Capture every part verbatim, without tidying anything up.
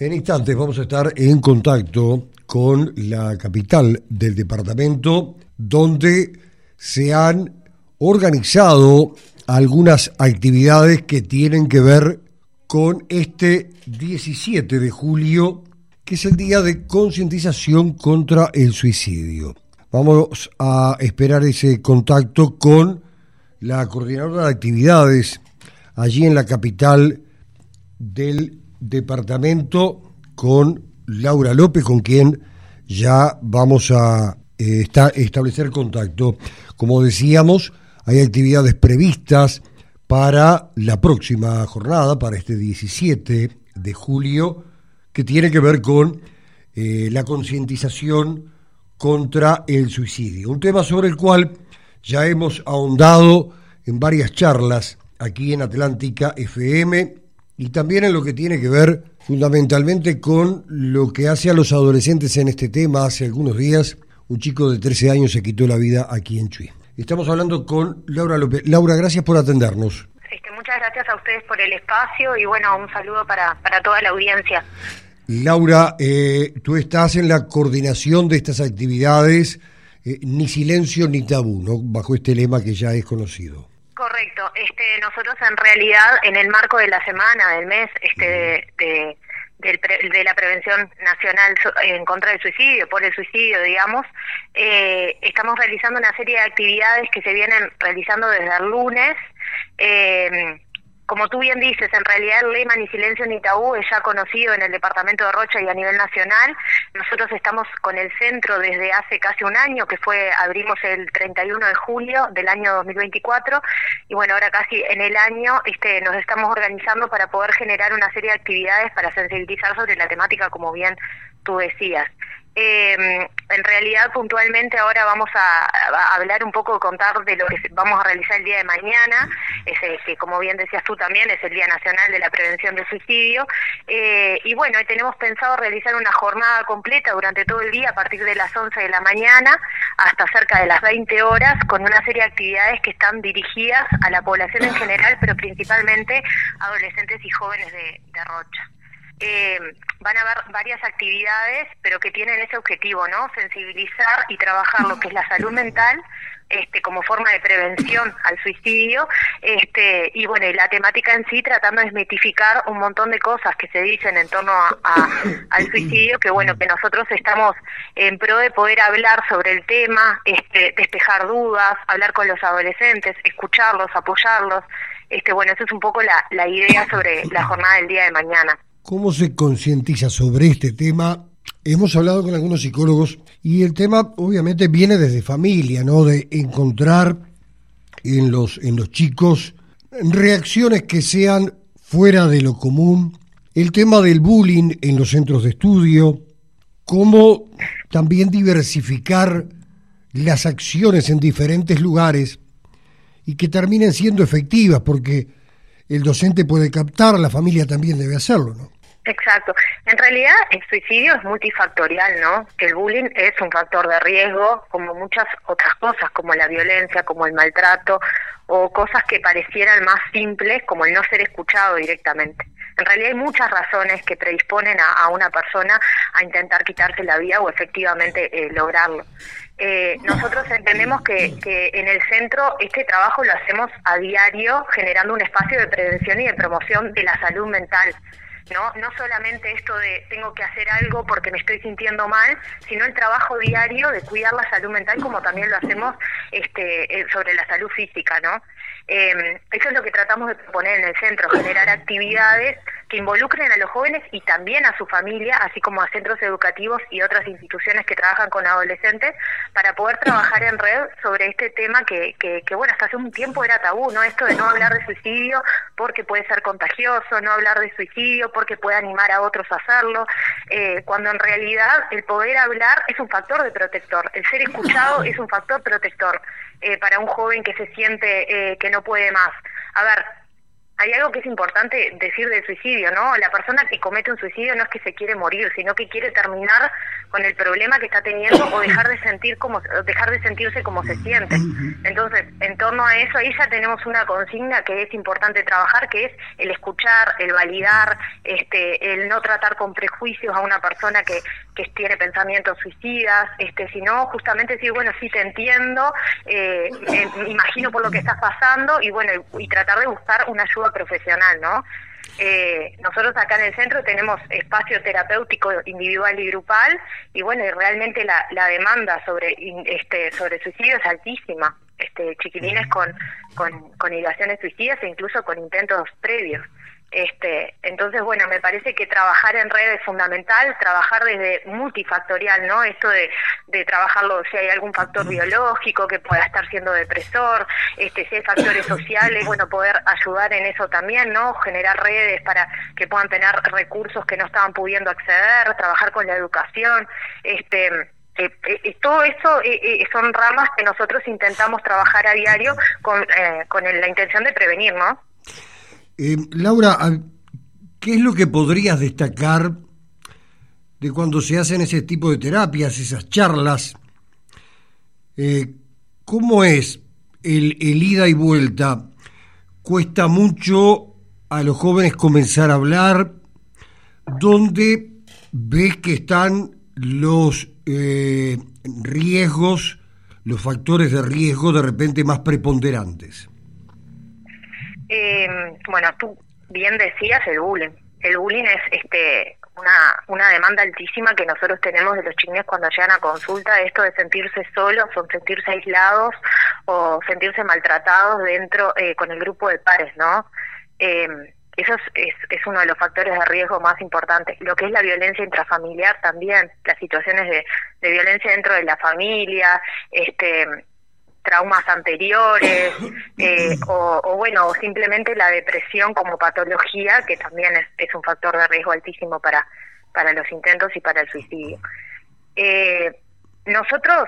En instantes vamos a estar en contacto con la capital del departamento, donde se han organizado algunas actividades que tienen que ver con este diecisiete de julio, que es el día de concientización contra el suicidio. Vamos a esperar ese contacto con la coordinadora de actividades allí en la capital del departamento, con Laura López, con quien ya vamos a eh, esta, establecer contacto. Como decíamos, hay actividades previstas para la próxima jornada, para este diecisiete de julio, que tiene que ver con eh, la concientización contra el suicidio. Un tema sobre el cual ya hemos ahondado en varias charlas aquí en Atlántica F M y también en lo que tiene que ver fundamentalmente con lo que hace a los adolescentes en este tema. Hace algunos días un chico de trece años se quitó la vida aquí en Chuy. Estamos hablando con Laura López. Laura, gracias por atendernos. Este, muchas gracias a ustedes por el espacio y bueno, un saludo para, para toda la audiencia. Laura, eh, tú estás en la coordinación de estas actividades, eh, ni silencio ni tabú, ¿no? Bajo este lema que ya es conocido. Correcto. Este, nosotros en realidad en el marco de la semana, del mes, este, de, de, del pre, de la prevención nacional en contra del suicidio, por el suicidio, digamos, eh, estamos realizando una serie de actividades que se vienen realizando desde el lunes. Eh, Como tú bien dices, en realidad el lema Ni silencio ni tabú es ya conocido en el departamento de Rocha y a nivel nacional. Nosotros estamos con el centro desde hace casi un año, que fue abrimos el treinta y uno de julio del año dos mil veinticuatro, y bueno, ahora casi en el año este, nos estamos organizando para poder generar una serie de actividades para sensibilizar sobre la temática, como bien tú decías. Eh, en realidad puntualmente ahora vamos a, a hablar un poco, contar de lo que vamos a realizar el día de mañana, ese, que como bien decías tú también es el Día Nacional de la Prevención del Suicidio, eh, y bueno, tenemos pensado realizar una jornada completa durante todo el día a partir de las once de la mañana hasta cerca de las veinte horas, con una serie de actividades que están dirigidas a la población en general, pero principalmente a adolescentes y jóvenes de, de Rocha. Eh, van a haber varias actividades, pero que tienen ese objetivo, ¿no? Sensibilizar y trabajar lo que es la salud mental, este, como forma de prevención al suicidio, este, y bueno, y la temática en sí, tratando de desmitificar un montón de cosas que se dicen en torno a, a, al suicidio, que bueno, que nosotros estamos en pro de poder hablar sobre el tema, este, despejar dudas, hablar con los adolescentes, escucharlos, apoyarlos, este, bueno, eso es un poco la, la idea sobre la jornada del día de mañana. ¿Cómo se concientiza sobre este tema? Hemos hablado con algunos psicólogos y el tema obviamente viene desde familia, ¿no? De encontrar en los, en los chicos reacciones que sean fuera de lo común. El tema del bullying en los centros de estudio, cómo también diversificar las acciones en diferentes lugares y que terminen siendo efectivas, porque el docente puede captar, la familia también debe hacerlo, ¿no? Exacto. En realidad el suicidio es multifactorial, ¿no? Que el bullying es un factor de riesgo, como muchas otras cosas, como la violencia, como el maltrato, o cosas que parecieran más simples, como el no ser escuchado directamente. En realidad hay muchas razones que predisponen a, a una persona a intentar quitarse la vida o efectivamente eh, lograrlo. Eh, nosotros entendemos que, que en el centro este trabajo lo hacemos a diario, generando un espacio de prevención y de promoción de la salud mental. No, no solamente esto de tengo que hacer algo porque me estoy sintiendo mal, sino el trabajo diario de cuidar la salud mental, como también lo hacemos este, sobre la salud física, ¿no? Eh, eso es lo que tratamos de proponer en el centro, generar actividades que involucren a los jóvenes y también a su familia, así como a centros educativos y otras instituciones que trabajan con adolescentes, para poder trabajar en red sobre este tema que, que, que bueno, hasta hace un tiempo era tabú, ¿no? Esto de no hablar de suicidio porque puede ser contagioso, no hablar de suicidio porque puede animar a otros a hacerlo, eh, cuando en realidad el poder hablar es un factor de protector, el ser escuchado es un factor protector eh, para un joven que se siente eh, que no puede más. A ver, hay algo que es importante decir del suicidio, ¿no? La persona que comete un suicidio no es que se quiere morir, sino que quiere terminar con el problema que está teniendo o dejar de sentir como o dejar de sentirse como se siente. Entonces, en torno a eso, ahí ya tenemos una consigna que es importante trabajar, que es el escuchar, el validar, este, el no tratar con prejuicios a una persona que, que tiene pensamientos suicidas, este, sino justamente decir, bueno, sí te entiendo, eh, eh, me imagino por lo que estás pasando, y bueno, y, y tratar de buscar una ayuda profesional, ¿no? Eh, nosotros acá en el centro tenemos espacio terapéutico individual y grupal, y bueno, y realmente la, la demanda sobre este sobre suicidio es altísima, este chiquilines con, con, con ideaciones suicidas e incluso con intentos previos. Este, entonces, bueno, me parece que trabajar en red es fundamental, trabajar desde multifactorial, ¿no? Esto de, de trabajarlo, si hay algún factor biológico que pueda estar siendo depresor, este, si hay factores sociales, bueno, poder ayudar en eso también, ¿no? Generar redes para que puedan tener recursos que no estaban pudiendo acceder, trabajar con la educación, este... Eh, eh, todo eso eh, eh, son ramas que nosotros intentamos trabajar a diario con, eh, con la intención de prevenir, ¿no? Eh, Laura, ¿qué es lo que podrías destacar de cuando se hacen ese tipo de terapias, esas charlas? Eh, ¿Cómo es el, el ida y vuelta? ¿Cuesta mucho a los jóvenes comenzar a hablar? ¿Dónde ves que están los eh, riesgos, los factores de riesgo de repente más preponderantes? Eh, bueno, tú bien decías el bullying. El bullying es este una una demanda altísima que nosotros tenemos de los chiquines cuando llegan a consulta, esto de sentirse solos o sentirse aislados o sentirse maltratados dentro eh, con el grupo de pares, ¿no? Eh, eso es, es, es uno de los factores de riesgo más importantes. Lo que es la violencia intrafamiliar también, las situaciones de, de violencia dentro de la familia, este traumas anteriores, eh, o, o bueno, o simplemente la depresión como patología, que también es, es un factor de riesgo altísimo para, para los intentos y para el suicidio. Eh, nosotros,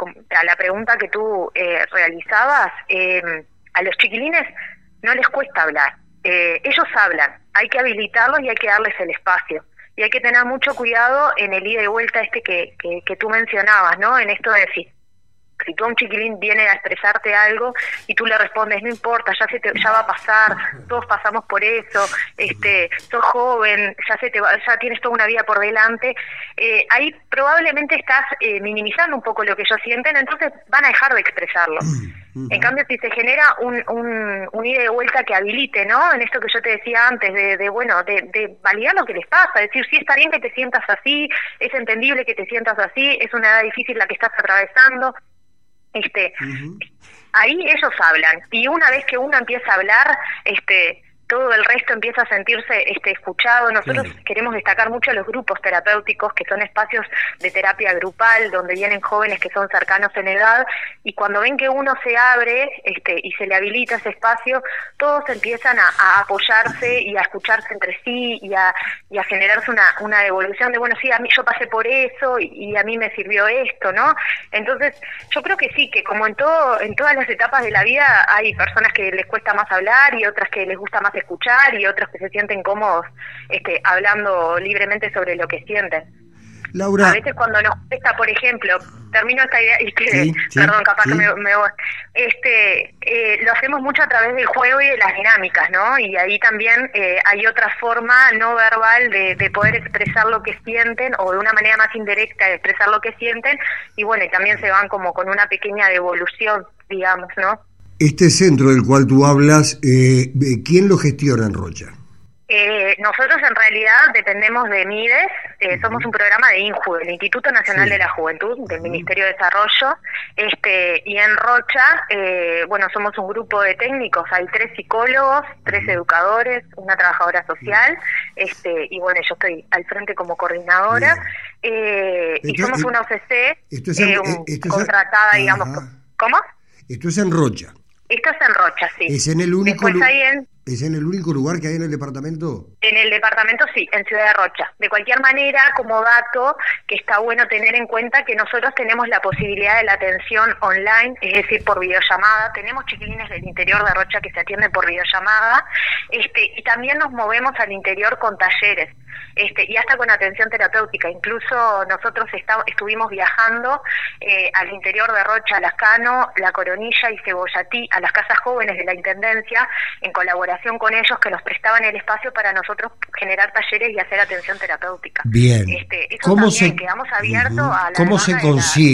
a la pregunta que tú eh, realizabas, eh, a los chiquilines no les cuesta hablar, eh, ellos hablan, hay que habilitarlos y hay que darles el espacio. Y hay que tener mucho cuidado en el ida y vuelta este que, que, que tú mencionabas, ¿no? En esto de decir, si tú a un chiquilín viene a expresarte algo y tú le respondes, no importa, ya se te, ya va a pasar, todos pasamos por eso, este, sos joven, ya se te va, ya tienes toda una vida por delante, eh, ahí probablemente estás eh, minimizando un poco lo que ellos sienten, entonces van a dejar de expresarlo. En cambio, si se genera un, un, un ida y vuelta que habilite, ¿no? En esto que yo te decía antes, de, de bueno, de, de validar lo que les pasa, decir, sí, está bien que te sientas así, es entendible que te sientas así, es una edad difícil la que estás atravesando. Este, uh-huh. Ahí ellos hablan, y una vez que uno empieza a hablar, este, todo el resto empieza a sentirse este escuchado. Nosotros claro. queremos destacar mucho los grupos terapéuticos, que son espacios de terapia grupal, donde vienen jóvenes que son cercanos en edad, y cuando ven que uno se abre este y se le habilita ese espacio, todos empiezan a, a apoyarse y a escucharse entre sí, y a, y a generarse una, una evolución de, bueno, sí, a mí yo pasé por eso, y, y a mí me sirvió esto, ¿no? Entonces, yo creo que sí, que como en todo, en todas las etapas de la vida, hay personas que les cuesta más hablar, y otras que les gusta más escuchar, y otros que se sienten cómodos este, hablando libremente sobre lo que sienten. Laura. A veces cuando nos cuesta, por ejemplo, termino esta idea, y que, sí, sí, perdón, capaz sí. que me, me voy, este, eh, lo hacemos mucho a través del juego y de las dinámicas, ¿no? Y ahí también eh, hay otra forma no verbal de, de poder expresar lo que sienten, o de una manera más indirecta de expresar lo que sienten, y bueno, y también se van como con una pequeña devolución, digamos, ¿no? Este centro del cual tú hablas, eh, ¿quién lo gestiona en Rocha? Eh, nosotros en realidad dependemos de MIDES, eh, uh-huh. somos un programa de INJU, el Instituto Nacional sí. de la Juventud, del uh-huh. Ministerio de Desarrollo, este, y en Rocha, eh, bueno, somos un grupo de técnicos, hay tres psicólogos, tres uh-huh. educadores, una trabajadora social, uh-huh. este, y bueno, yo estoy al frente como coordinadora, uh-huh. eh, y somos una O C C esto es en, eh, un, esto es contratada, en, digamos, ajá. ¿cómo? Esto es en Rocha. Esto es en Rocha, sí. Es en el único Después lu- hay en ¿Es en el único lugar que hay en el departamento? En el departamento sí, en Ciudad de Rocha. De cualquier manera, como dato, que está bueno tener en cuenta que nosotros tenemos la posibilidad de la atención online, es decir, por videollamada. Tenemos chiquilines del interior de Rocha que se atienden por videollamada, este, y también nos movemos al interior con talleres. Este, y hasta con atención terapéutica. Incluso nosotros está, estuvimos viajando eh, al interior de Rocha, Lascano, La Coronilla y Cebollatí, a las casas jóvenes de la Intendencia, en colaboración con ellos, que nos prestaban el espacio para nosotros generar talleres y hacer atención terapéutica. Bien. Este, eso ¿Cómo también, se, quedamos abiertos uh-huh. a la ¿Cómo se consigue?